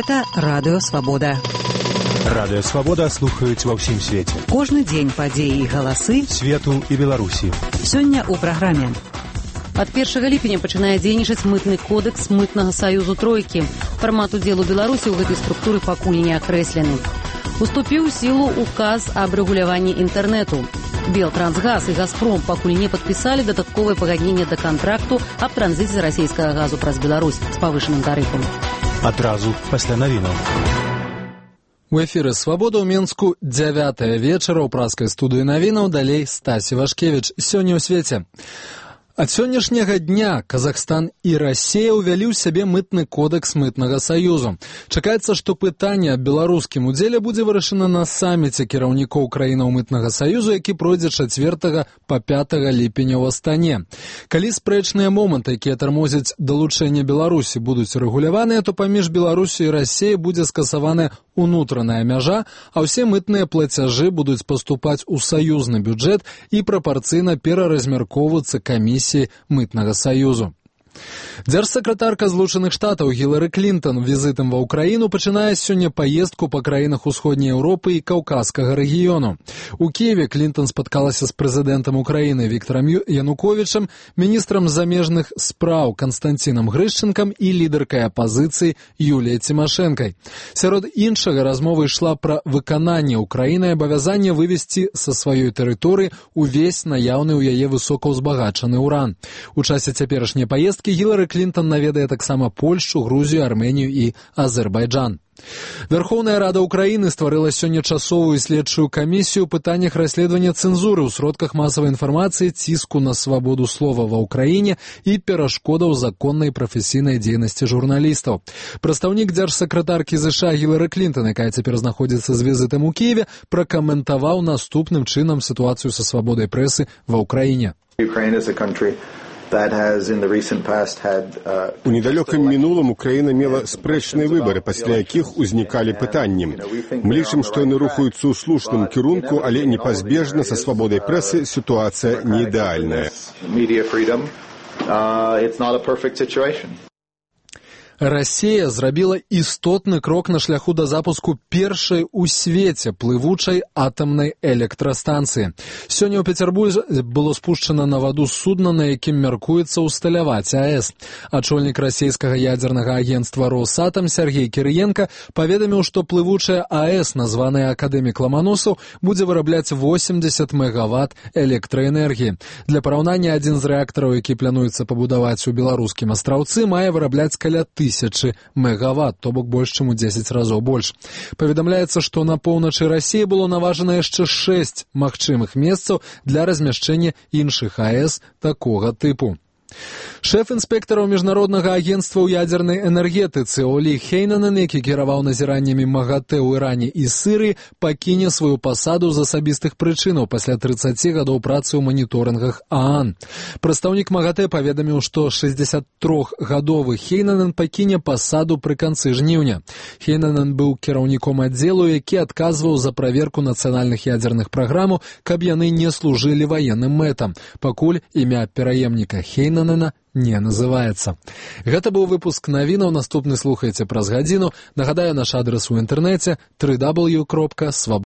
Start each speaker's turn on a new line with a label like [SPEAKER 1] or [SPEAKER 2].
[SPEAKER 1] Гэта Радыё Свабода.
[SPEAKER 2] Радыё Свабода слухаюць ва ўсім свеце.
[SPEAKER 1] Кожны дзень падзеі і галасы
[SPEAKER 2] свету і Беларусі.
[SPEAKER 1] Сёння ў праграме.
[SPEAKER 3] Ад 1 ліпеня пачынае дзейнічаць мытны кодэкс мытнага саюзу тройкі. Фармат удзелу Беларусі ў гэтай структуры пакуль не акрэслены. Уступіў у сілу указ аб рэгуляванні інтэрнэту. Белтрансгаз і Газпром пакуль не падпісалі дадатковае пагадненне да кантракту аб транзіце расійскага газу праз Беларусь з павышаным тарыфам.
[SPEAKER 2] Адразу пасля навінаў.
[SPEAKER 4] У эфіры «Свабода» ў Менску 9 вечара ў праскай студыі навінаў, далей Стасі Вашкевіч. Сёння ў свеце. Ад сённяшняга дня Казахстан і Расія ўвялі ў сябе мытны кодэкс мытнага саюзу. Чакаецца, што пытанне аб беларускім удзеле будзе вырашана на саміце кіраўнікоў краінаў мытнага саюзу, які пройдзе 4 па 5 ліпеня ў Астане. Калі спрэчныя моманты, якія тармозяць далучэнне Беларусі, будуць рэгуляваныя, то паміж Беларусю і Расіяй будзе скасаваная унутраная мяжа, а ўсе мытныя плацяжы будуць паступаць у саюзны бюджэт і прапарцыйна пераразмяркоўвацца камісіяй мытнага саюзу. Дзяржсакратарка Злучаных Штатаў Гілары Клінтон візітам ва ўкраіну пачынае сёння паездку па краінах усходняй Еўропы і Каўказскага рэгіёну. У Кіеве Клінтон спаткалася з прэзідэнтам Украіны Віктарам Януковічам, міністрам замежных спраў Канстанцінам Грышчэнкам і лідаркай апазіцыі Юліяй Цімашэнкай. Сярод іншага размова ішла пра выкананне Украінай абавязання вывезці са сваёй тэрыторыі увесь наяўны ў яе высокаўзбагачаны ўран. У часе цяперашняй паездкі Гілары Клінтон наведае таксама Польшчу, Грузію, Арменію і Азербайджан. Верховная Рада Украіны стварыла сёння часовую следчую камісію ў пытаннях расследавання цэнзуры ў сродках масавай інфармацыі, ціску на свабоду слова ва ўкраіне і перашкодаў законнай прафесійнай дзейнасці журналістаў. Прадстаўнік дзяржсакратаркі США Гілары Клінтон, якая цяпер знаходзіцца з візітам у Кіеве, пракаментаваў наступным чынам сітуацыю са свабодай прэсы ва ўкраіне.
[SPEAKER 5] У недалёкім мінулым Украіна мела спрэчныя выбары, пасля якіх узнікалі пытанні. Мы лічым, што яны рухаюцца ў слушным кірунку, але непазбежна са свабодай прэсы сітуацыя не ідэальная.
[SPEAKER 4] Расія зрабіла істотны крок на шляху да запуску першай у свеце плывучай атамнай электрастанцыі. Сёння ў Пецярбурзе было спушчана на ваду судна, на якім мяркуецца ўсталяваць АЭС. Ачольнік расійскага ядзернага агенцтва «Росатом» Сергей Кірыенка паведаміў, што плывучая АЭС, названая акадэмік Ламаносаў, будзе вырабляць 80 мегаватт электраэнергіі. Для параўнання, адзін з рэактараў, які плануецца пабудаваць у беларускім астраўцы, мае вырабляць каля 1000 мегаватт, то бок больш, чым у 10 разоў больш. Паведамляецца, што на поўначы Расіі было наважана яшчэ 6 магчымых месцаў для размяшчэння іншых АЭС такога тыпу. Шэф інспектараў міжнароднага агенцтва ў ядзернай энергетыцы Олі Хейнанен, які кіраваў назіраннямі МАГАТЭ ў Іране і Сырыі, пакіне сваю пасаду з асабістых прычынаў пасля 30 гадоў працы ў маніторынгах ААН. Прадстаўнік МАГАТЭ паведаміў, што 63-гадовы Хейнанен пакіне пасаду пры канцы жніўня. Хейнанен быў кіраўніком аддзелу, які адказваў за праверку нацыянальных ядзерных праграмаў, каб яны не служылі ваенным мэтам. Пакуль імя пераемніка Хейнанена не называецца. Гэта быў выпуск навінаў, наступны слухайце праз гадзіну. Нагадаю, наш адрас у інтэрнэце www.swabodna.org.